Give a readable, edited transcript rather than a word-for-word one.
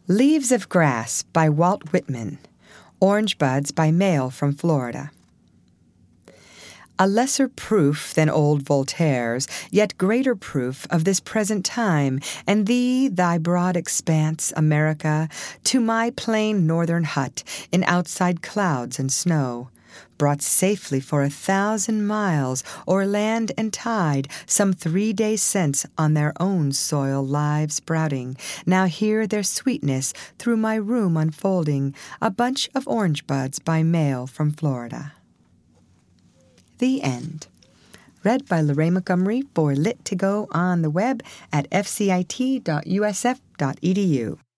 Leaves of Grass by Walt Whitman. Orange Buds by mail from Florida. A lesser proof than old Voltaire's, yet greater proof of this present time, and thee, thy broad expanse, America, to my plain northern hut, in outside clouds and snow, brought safely for 1,000 miles, o'er land and tide, some 3 days since on their own soil lives sprouting, now hear their sweetness through my room unfolding, a bunch of orange buds by mail from Florida. The End. Read by Lorraine Montgomery for Lit2Go on the web at fcit.usf.edu.